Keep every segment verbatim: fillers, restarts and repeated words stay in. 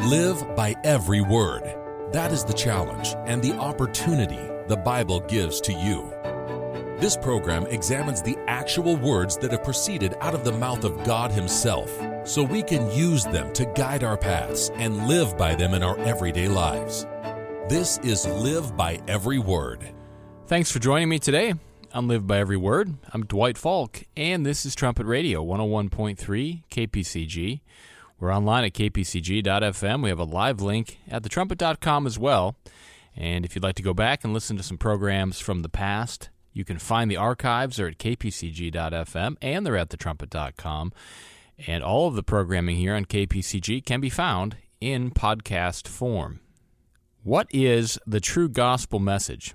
Live by every word. That is the challenge and the opportunity the Bible gives to you. This program examines the actual words that have proceeded out of the mouth of God Himself, so we can use them to guide our paths and live by them in our everyday lives. This is Live by Every Word. Thanks for joining me today on Live by Every Word. I'm Dwight Falk, and this is Trumpet Radio one oh one point three K P C G. We're online at k p c g dot f m. We have a live link at the trumpet dot com as well. And if you'd like to go back and listen to some programs from the past, you can find the archives. They're at k p c g dot f m, and they're at the trumpet dot com. And all of the programming here on K P C G can be found in podcast form. What is the true gospel message?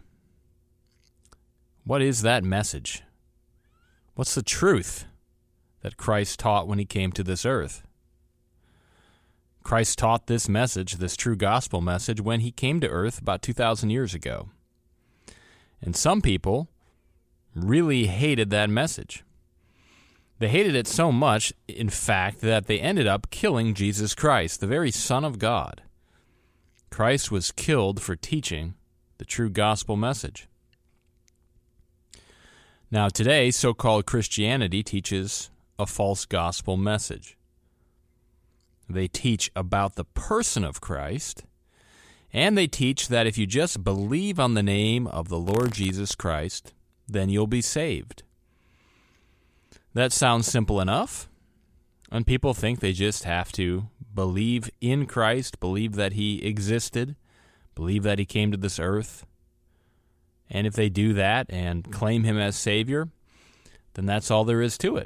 What is that message? What's the truth that Christ taught when He came to this earth? Christ taught this message, this true gospel message, when He came to earth about two thousand years ago. And some people really hated that message. They hated it so much, in fact, that they ended up killing Jesus Christ, the very Son of God. Christ was killed for teaching the true gospel message. Now today, so-called Christianity teaches a false gospel message. They teach about the person of Christ, and they teach that if you just believe on the name of the Lord Jesus Christ, then you'll be saved. That sounds simple enough, and people think they just have to believe in Christ, believe that He existed, believe that He came to this earth, and if they do that and claim Him as Savior, then that's all there is to it.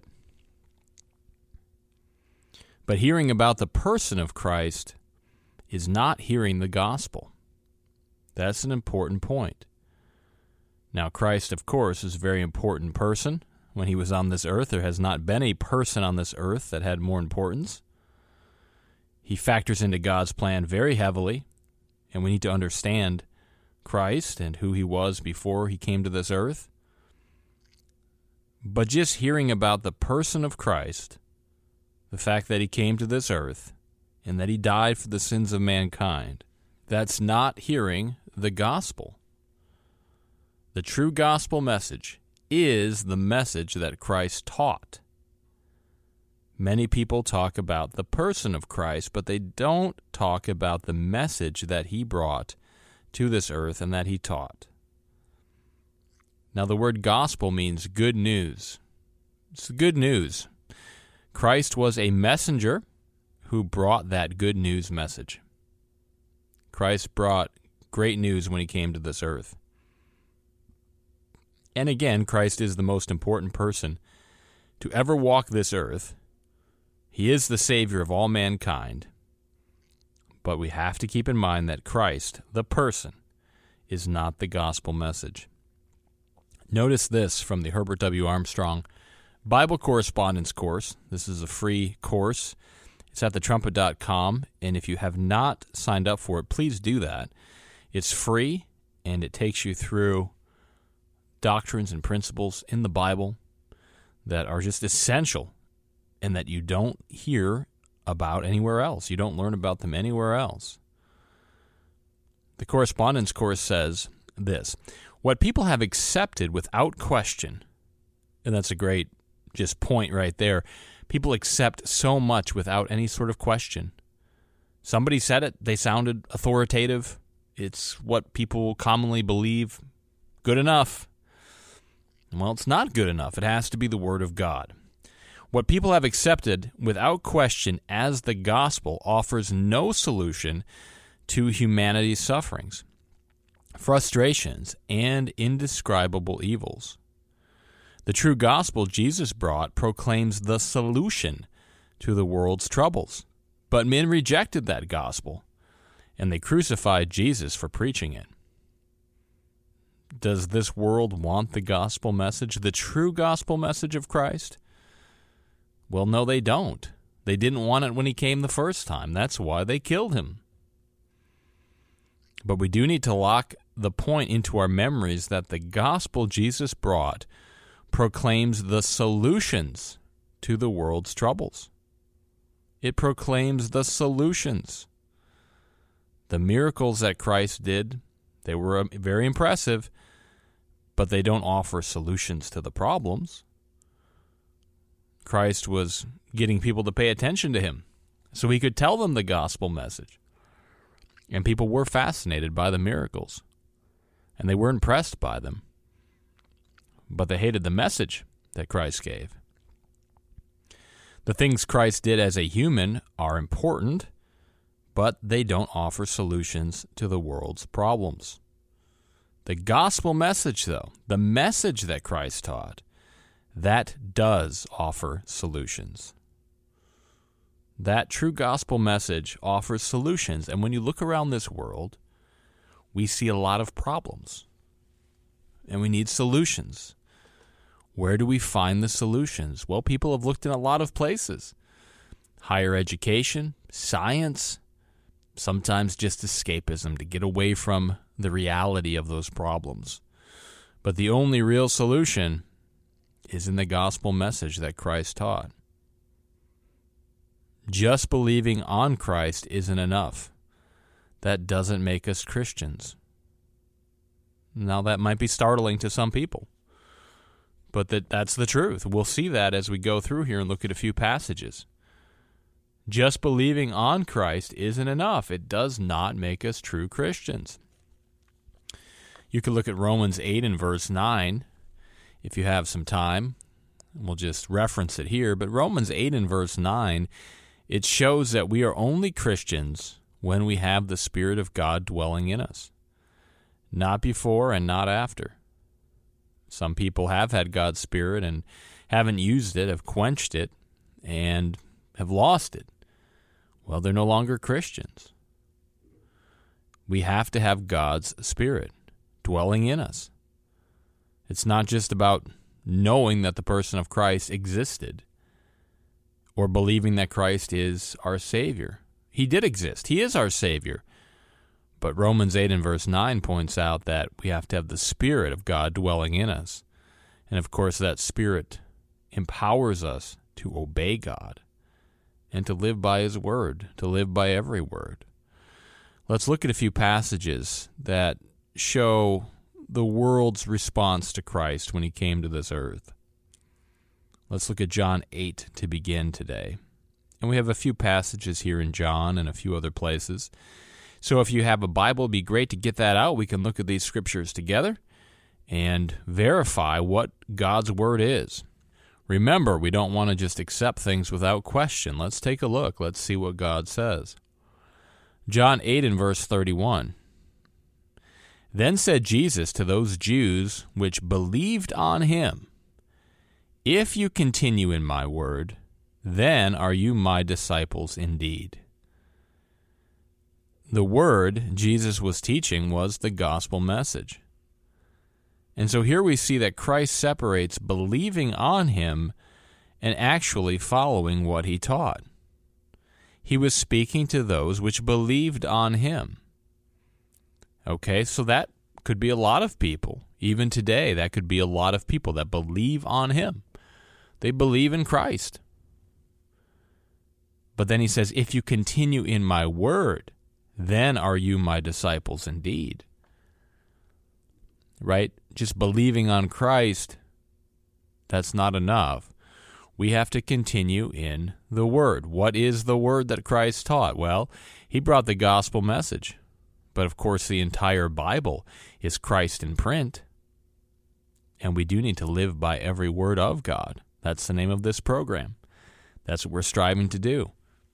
But hearing about the person of Christ is not hearing the gospel. That's an important point. Now, Christ, of course, is a very important person. When He was on this earth, there has not been a person on this earth that had more importance. He factors into God's plan very heavily, and we need to understand Christ and who He was before He came to this earth. But just hearing about the person of Christ, the fact that He came to this earth and that He died for the sins of mankind, that's not hearing the gospel. The true gospel message is the message that Christ taught. Many people talk about the person of Christ, but they don't talk about the message that He brought to this earth and that He taught. Now, the word gospel means good news. It's good news. Christ was a messenger who brought that good news message. Christ brought great news when He came to this earth. And again, Christ is the most important person to ever walk this earth. He is the Savior of all mankind. But we have to keep in mind that Christ, the person, is not the gospel message. Notice this from the Herbert W. Armstrong Bible Correspondence Course. This is a free course. It's at the trumpet dot com, and if you have not signed up for it, please do that. It's free, and it takes you through doctrines and principles in the Bible that are just essential and that you don't hear about anywhere else. You don't learn about them anywhere else. The Correspondence Course says this: what people have accepted without question, and that's a great just point right there. People accept so much without any sort of question. Somebody said it, they sounded authoritative. It's what people commonly believe. Good enough. Well, it's not good enough. It has to be the Word of God. What people have accepted without question as the gospel offers no solution to humanity's sufferings, frustrations, and indescribable evils. The true gospel Jesus brought proclaims the solution to the world's troubles. But men rejected that gospel, and they crucified Jesus for preaching it. Does this world want the gospel message, the true gospel message of Christ? Well, no, they don't. They didn't want it when He came the first time. That's why they killed Him. But we do need to lock the point into our memories that the gospel Jesus brought proclaims the solutions to the world's troubles. It proclaims the solutions. The miracles that Christ did, they were very impressive, but they don't offer solutions to the problems. Christ was getting people to pay attention to him so he could tell them the gospel message. And people were fascinated by the miracles, and they were impressed by them, but they hated the message that Christ gave. The things Christ did as a human are important, but they don't offer solutions to the world's problems. The gospel message, though, the message that Christ taught, that does offer solutions. That true gospel message offers solutions. And when you look around this world, we see a lot of problems. And we need solutions. Where do we find the solutions? Well, people have looked in a lot of places. Higher education, science, sometimes just escapism to get away from the reality of those problems. But the only real solution is in the gospel message that Christ taught. Just believing on Christ isn't enough. That doesn't make us Christians. Now, that might be startling to some people, but that, that's the truth. We'll see that as we go through here and look at a few passages. Just believing on Christ isn't enough. It does not make us true Christians. You can look at Romans eight and verse nine if you have some time. We'll just reference it here. But Romans eight and verse nine, it shows that we are only Christians when we have the Spirit of God dwelling in us. Not before and not after. Some people have had God's Spirit and haven't used it, have quenched it, and have lost it. Well, they're no longer Christians. We have to have God's Spirit dwelling in us. It's not just about knowing that the person of Christ existed or believing that Christ is our Savior. He did exist. He is our Savior. But Romans eight and verse nine points out that we have to have the Spirit of God dwelling in us. And of course, that Spirit empowers us to obey God and to live by His Word, to live by every word. Let's look at a few passages that show the world's response to Christ when He came to this earth. Let's look at John eight to begin today. And we have a few passages here in John and a few other places. So if you have a Bible, it'd be great to get that out. We can look at these scriptures together and verify what God's Word is. Remember, we don't want to just accept things without question. Let's take a look. Let's see what God says. John eight and verse thirty-one. Then said Jesus to those Jews which believed on Him, If you continue in my word, then are you my disciples indeed. The word Jesus was teaching was the gospel message. And so here we see that Christ separates believing on Him and actually following what He taught. He was speaking to those which believed on Him. Okay, so that could be a lot of people. Even today, that could be a lot of people that believe on Him. They believe in Christ. But then He says, if you continue in my word, then are you my disciples indeed. Right? Just believing on Christ, that's not enough. We have to continue in the Word. What is the Word that Christ taught? Well, He brought the gospel message. But of course, the entire Bible is Christ in print. And we do need to live by every word of God. That's the name of this program. That's what we're striving to do.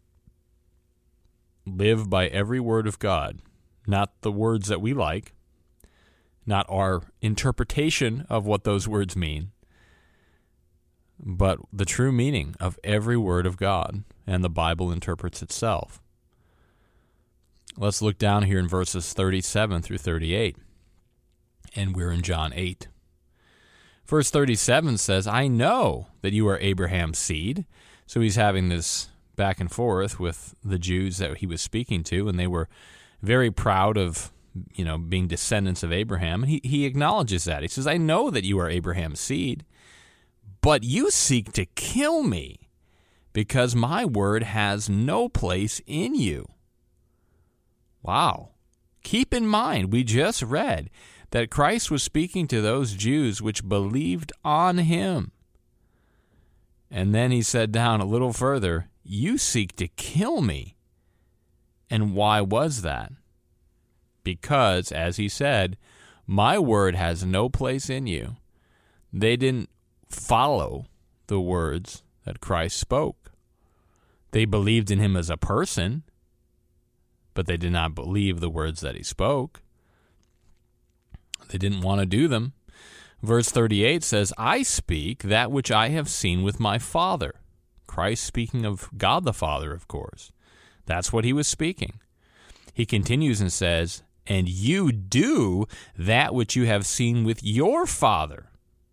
Live by every word of God. Not the words that we like. Not our interpretation of what those words mean. But the true meaning of every word of God. And the Bible interprets itself. Let's look down here in verses thirty-seven through thirty-eight. And we're in John eight. Verse thirty-seven says, I know that you are Abraham's seed. So he's having this back and forth with the Jews that he was speaking to, and they were very proud of, you know, being descendants of Abraham. And he, he acknowledges that. He says, I know that you are Abraham's seed, but you seek to kill me because my word has no place in you. Wow. Keep in mind, we just read that Christ was speaking to those Jews which believed on him. And then he said down a little further, you seek to kill me. And why was that? Because, as he said, my word has no place in you. They didn't follow the words that Christ spoke. They believed in him as a person, but they did not believe the words that he spoke. They didn't want to do them. Verse thirty-eight says, I speak that which I have seen with my Father. Christ speaking of God the Father, of course. That's what he was speaking. He continues and says, and you do that which you have seen with your father.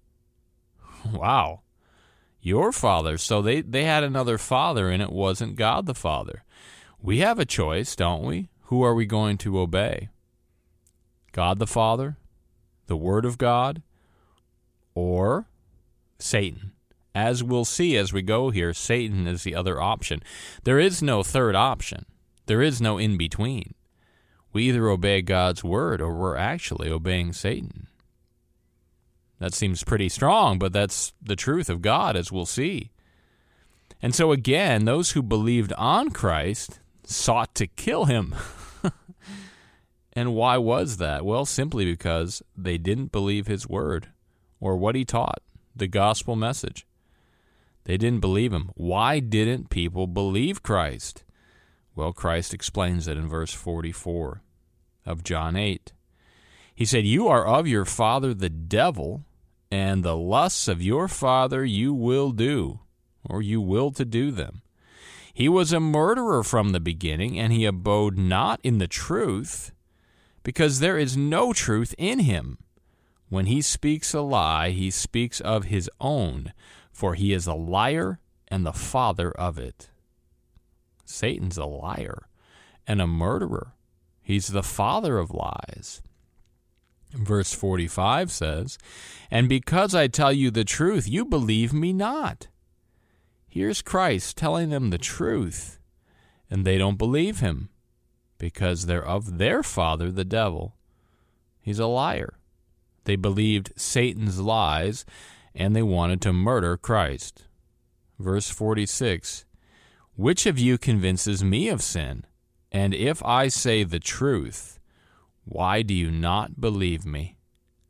Wow. Your father. So they, they had another father, and it wasn't God the Father. We have a choice, don't we? Who are we going to obey? God the Father, the Word of God, or Satan? As we'll see as we go here, Satan is the other option. There is no third option. There is no in-between. We either obey God's Word or we're actually obeying Satan. That seems pretty strong, but that's the truth of God, as we'll see. And so again, those who believed on Christ sought to kill him. And why was that? Well, simply because they didn't believe his word or what he taught, the gospel message. They didn't believe him. Why didn't people believe Christ? Well, Christ explains it in verse forty-four of John eight. He said, you are of your father the devil, and the lusts of your father you will do, or you will to do them. He was a murderer from the beginning, and he abode not in the truth, because there is no truth in him. When he speaks a lie, he speaks of his own, for he is a liar and the father of it. Satan's a liar and a murderer. He's the father of lies. Verse forty-five says, and because I tell you the truth, you believe me not. Here's Christ telling them the truth, and they don't believe him because they're of their father, the devil. He's a liar. They believed Satan's lies, and they wanted to murder Christ. Verse forty-six, which of you convinces me of sin? And if I say the truth, why do you not believe me?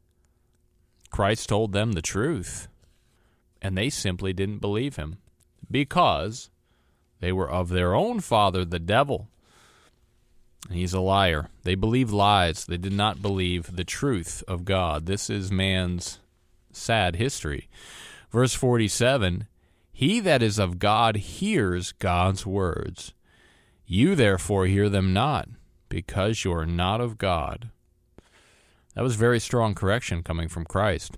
Christ told them the truth, and they simply didn't believe him because they were of their own father, the devil. He's a liar. They believed lies. They did not believe the truth of God. This is man's sad history. Verse forty-seven, he that is of God hears God's words. You therefore hear them not, because you are not of God. That was very strong correction coming from Christ.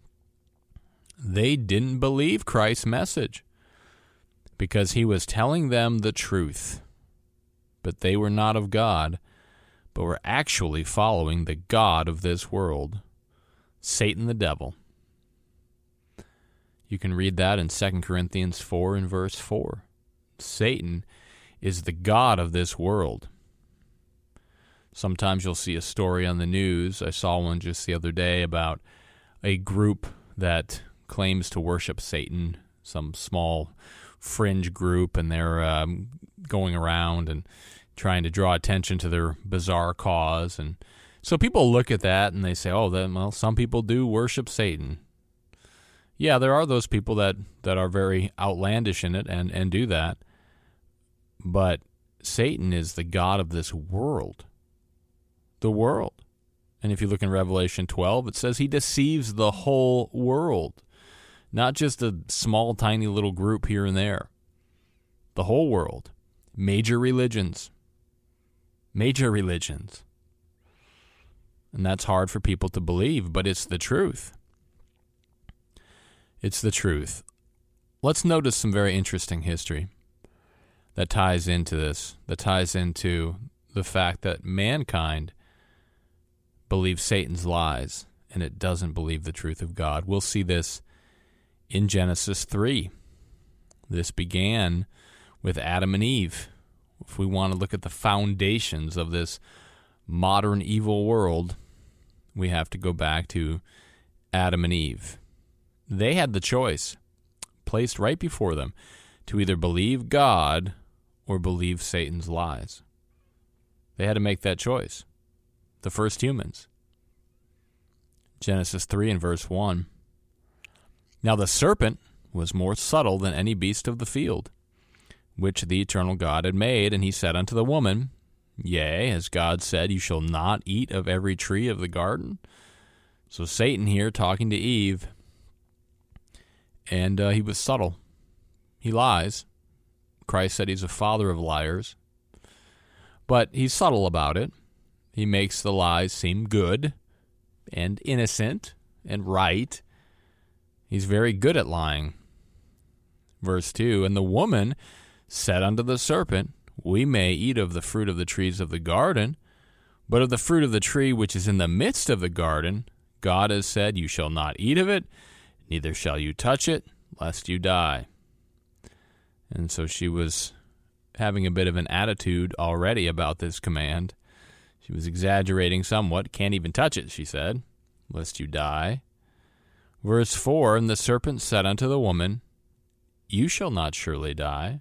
They didn't believe Christ's message because he was telling them the truth. But they were not of God, but were actually following the god of this world, Satan the devil. You can read that in Second Corinthians four and verse four. Satan is the god of this world. Sometimes you'll see a story on the news. I saw one just the other day about a group that claims to worship Satan, some small fringe group, and they're um, going around and trying to draw attention to their bizarre cause. And so people look at that and they say, oh, then, well, some people do worship Satan. Yeah, there are those people that, that are very outlandish in it and, and do that. But Satan is the god of this world. The world. And if you look in Revelation twelve, it says he deceives the whole world. Not just a small, tiny little group here and there. The whole world. Major religions. Major religions. And that's hard for people to believe, but it's the truth. It's the truth. Let's notice some very interesting history that ties into this, that ties into the fact that mankind believes Satan's lies, and it doesn't believe the truth of God. We'll see this in Genesis three. This began with Adam and Eve. If we want to look at the foundations of this modern evil world, we have to go back to Adam and Eve. They had the choice placed right before them to either believe God or believe Satan's lies. They had to make that choice. The first humans. Genesis three and verse one. Now the serpent was more subtle than any beast of the field, which the eternal God had made, and he said unto the woman, Yea, as God said, you shall not eat of every tree of the garden. So Satan here talking to Eve, and uh, he was subtle. He lies. Christ said he's a father of liars. But he's subtle about it. He makes the lies seem good and innocent and right. He's very good at lying. Verse two, and the woman said unto the serpent, We may eat of the fruit of the trees of the garden, but of the fruit of the tree which is in the midst of the garden, God has said, You shall not eat of it, neither shall you touch it, lest you die. And so she was having a bit of an attitude already about this command. She was exaggerating somewhat. Can't even touch it, she said, lest you die. Verse four, and the serpent said unto the woman, You shall not surely die.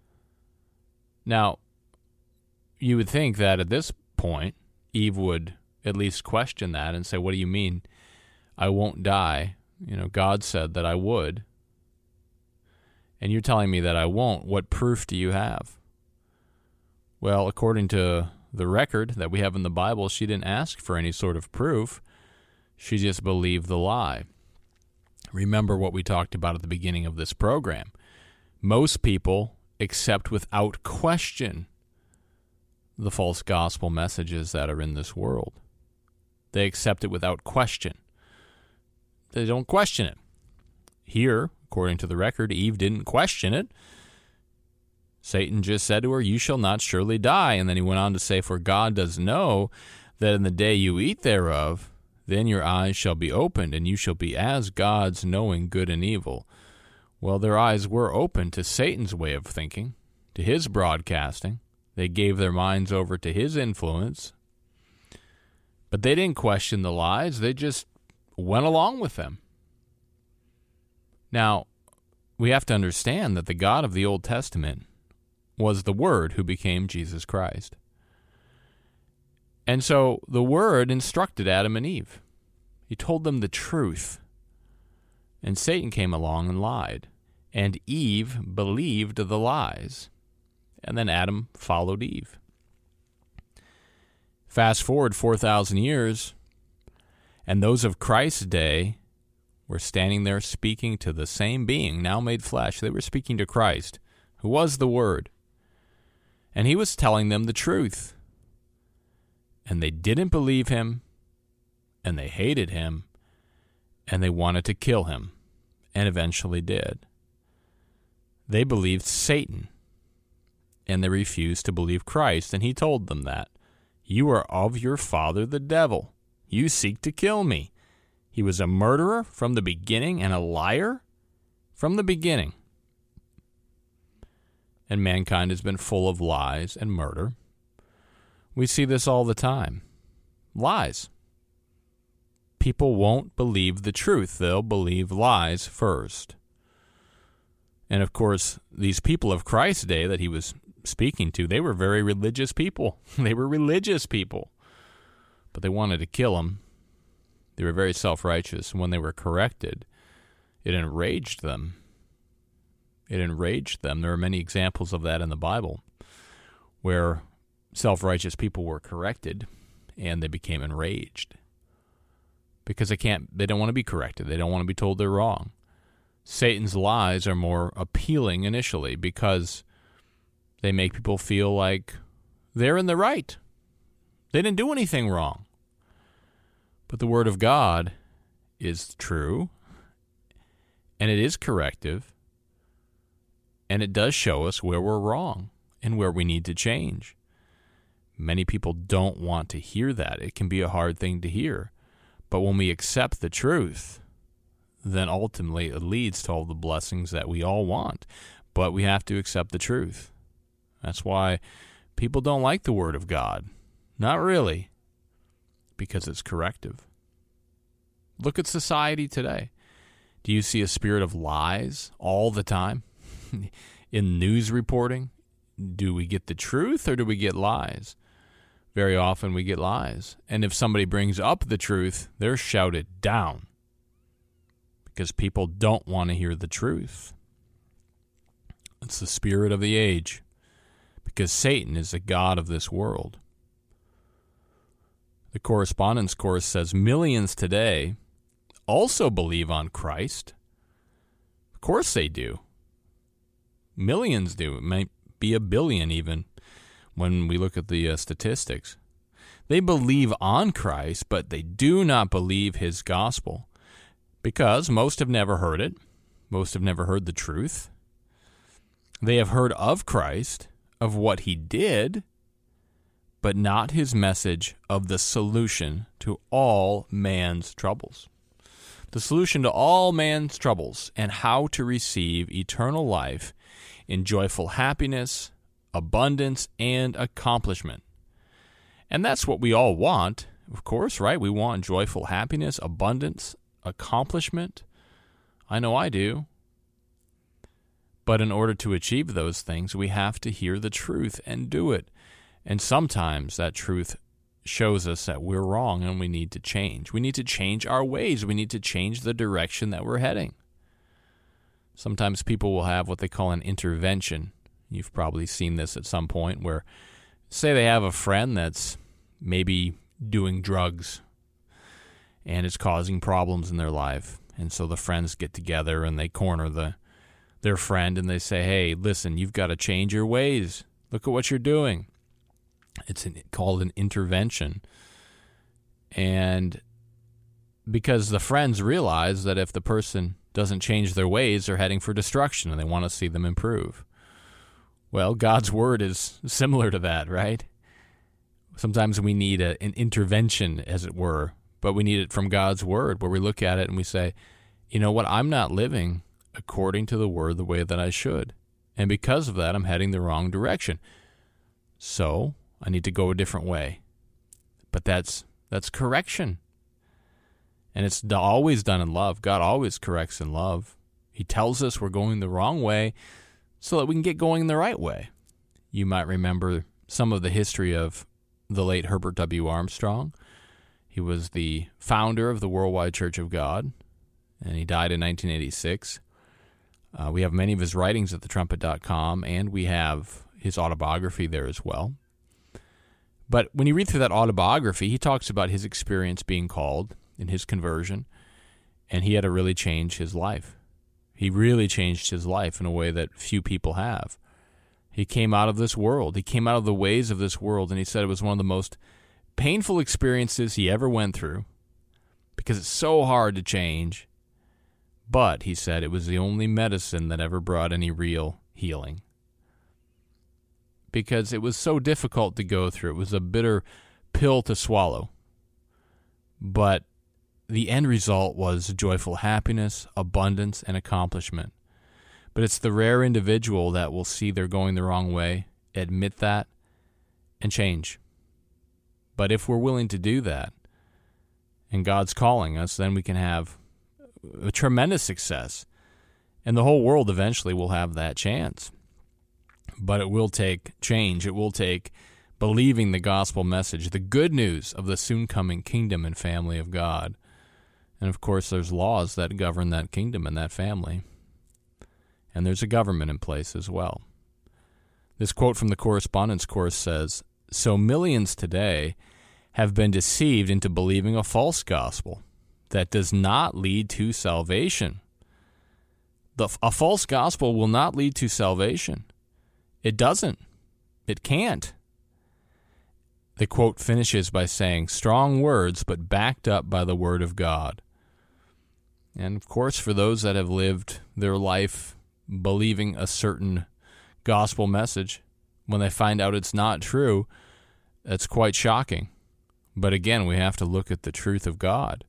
Now, you would think that at this point, Eve would at least question that and say, what do you mean I won't die? You know, God said that I would. And you're telling me that I won't. What proof do you have? Well, according to the record that we have in the Bible, she didn't ask for any sort of proof. She just believed the lie. Remember what we talked about at the beginning of this program. Most people accept without question the false gospel messages that are in this world. They accept it without question. They don't question it. Here, according to the record, Eve didn't question it. Satan just said to her, You shall not surely die. And then he went on to say, For God does know that in the day you eat thereof, then your eyes shall be opened, and you shall be as gods, knowing good and evil. Well, their eyes were open to Satan's way of thinking, to his broadcasting. They gave their minds over to his influence. But they didn't question the lies. They just went along with them. Now, we have to understand that the God of the Old Testament was the Word who became Jesus Christ. And so the Word instructed Adam and Eve. He told them the truth. And Satan came along and lied. And Eve believed the lies. And then Adam followed Eve. Fast forward four thousand years, and those of Christ's day were standing there speaking to the same being, now made flesh. They were speaking to Christ, who was the Word. And he was telling them the truth. And they didn't believe him, and they hated him, and they wanted to kill him, and eventually did. They believed Satan, and they refused to believe Christ, and he told them that. You are of your father the devil. You seek to kill me. He was a murderer from the beginning and a liar from the beginning. And mankind has been full of lies and murder. We see this all the time. Lies. People won't believe the truth. They'll believe lies first. And of course, these people of Christ's day that he was speaking to, they were very religious people. They were religious people. But they wanted to kill him. They were very self-righteous. And when they were corrected, it enraged them. It enraged them. There are many examples of that in the Bible where self-righteous people were corrected and they became enraged because they can't, they don't want to be corrected. They don't want to be told they're wrong. Satan's lies are more appealing initially because they make people feel like they're in the right. They didn't do anything wrong. But the Word of God is true, and it is corrective, and it does show us where we're wrong and where we need to change. Many people don't want to hear that. It can be a hard thing to hear. But when we accept the truth, then ultimately it leads to all the blessings that we all want. But we have to accept the truth. That's why people don't like the Word of God. Not really, because it's corrective. Look at society today. Do you see a spirit of lies all the time in news reporting? Do we get the truth or do we get lies? Very often we get lies. And if somebody brings up the truth, they're shouted down because people don't want to hear the truth. It's the spirit of the age because Satan is the god of this world. The Correspondence Course says millions today also believe on Christ. Of course they do. Millions do. It might be a billion even when we look at the uh, statistics. They believe on Christ, but they do not believe his gospel because most have never heard it. Most have never heard the truth. They have heard of Christ, of what he did, but not his message of the solution to all man's troubles. The solution to all man's troubles and how to receive eternal life in joyful happiness, abundance, and accomplishment. And that's what we all want, of course, right? We want joyful happiness, abundance, accomplishment. I know I do. But in order to achieve those things, we have to hear the truth and do it. And sometimes that truth shows us that we're wrong and we need to change. We need to change our ways. We need to change the direction that we're heading. Sometimes people will have what they call an intervention. You've probably seen this at some point where, say they have a friend that's maybe doing drugs and it's causing problems in their life. And so the friends get together and they corner the their friend and they say, hey, listen, you've got to change your ways. Look at what you're doing. It's an, called an intervention. And because the friends realize that if the person doesn't change their ways, they're heading for destruction and they want to see them improve. Well, God's word is similar to that, right? Sometimes we need a, an intervention, as it were, but we need it from God's word where we look at it and we say, you know what, I'm not living according to the word the way that I should. And because of that, I'm heading the wrong direction. So I need to go a different way. But that's that's correction. And it's always done in love. God always corrects in love. He tells us we're going the wrong way so that we can get going the right way. You might remember some of the history of the late Herbert W. Armstrong. He was the founder of the Worldwide Church of God, and he died in nineteen eighty-six. Uh, we have many of his writings at the trumpet dot com, and we have his autobiography there as well. But when you read through that autobiography, he talks about his experience being called in his conversion, and he had to really change his life. He really changed his life in a way that few people have. He came out of this world. He came out of the ways of this world, and he said it was one of the most painful experiences he ever went through because it's so hard to change. But, he said, it was the only medicine that ever brought any real healing. Because it was so difficult to go through. It was a bitter pill to swallow. But the end result was joyful happiness, abundance, and accomplishment. But it's the rare individual that will see they're going the wrong way, admit that, and change. But if we're willing to do that, and God's calling us, then we can have a tremendous success. And the whole world eventually will have that chance. But it will take change. It will take believing the gospel message, the good news of the soon-coming kingdom and family of God. And, of course, there's laws that govern that kingdom and that family. And there's a government in place as well. This quote from the Correspondence Course says, "So millions today have been deceived into believing a false gospel that does not lead to salvation." The, a false gospel will not lead to salvation. It doesn't. It can't. The quote finishes by saying, strong words, but backed up by the word of God. And, of course, for those that have lived their life believing a certain gospel message, when they find out it's not true, that's quite shocking. But again, we have to look at the truth of God.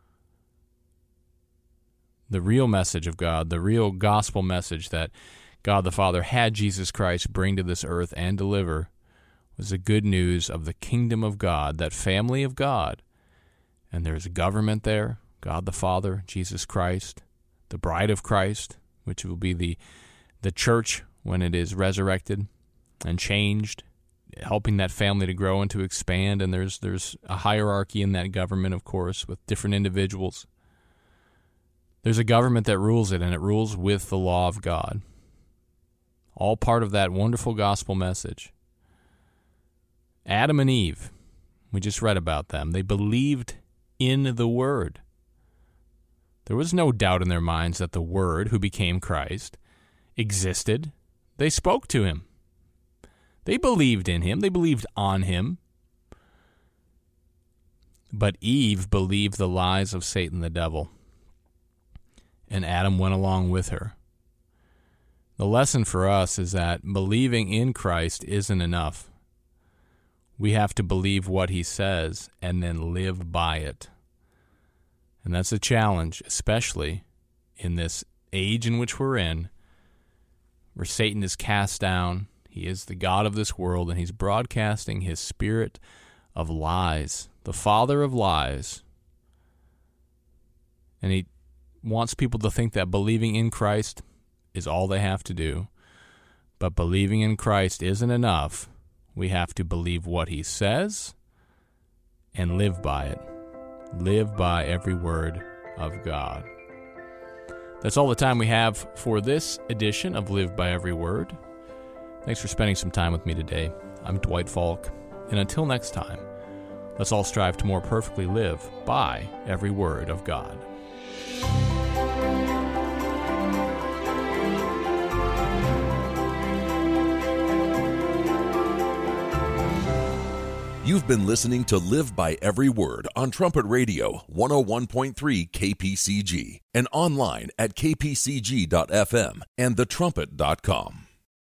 The real message of God, the real gospel message that God the Father had Jesus Christ bring to this earth and deliver, was the good news of the kingdom of God, that family of God. And there's a government there, God the Father, Jesus Christ, the bride of Christ, which will be the the church when it is resurrected and changed, helping that family to grow and to expand. And there's there's a hierarchy in that government, of course, with different individuals. There's a government that rules it, and it rules with the law of God. All part of that wonderful gospel message. Adam and Eve, we just read about them. They believed in the Word. There was no doubt in their minds that the Word, who became Christ, existed. They spoke to him. They believed in him. They believed on him. But Eve believed the lies of Satan the devil, and Adam went along with her. The lesson for us is that believing in Christ isn't enough. We have to believe what he says and then live by it. And that's a challenge, especially in this age in which we're in, where Satan is cast down. He is the god of this world, and he's broadcasting his spirit of lies, the father of lies. And he wants people to think that believing in Christ is all they have to do. But believing in Christ isn't enough. We have to believe what he says and live by it. Live by every word of God. That's all the time we have for this edition of Live by Every Word. Thanks for spending some time with me today. I'm Dwight Falk, and until next time, let's all strive to more perfectly live by every word of God. You've been listening to Live by Every Word on Trumpet Radio one oh one point three K P C G and online at k p c g dot f m and the trumpet dot com.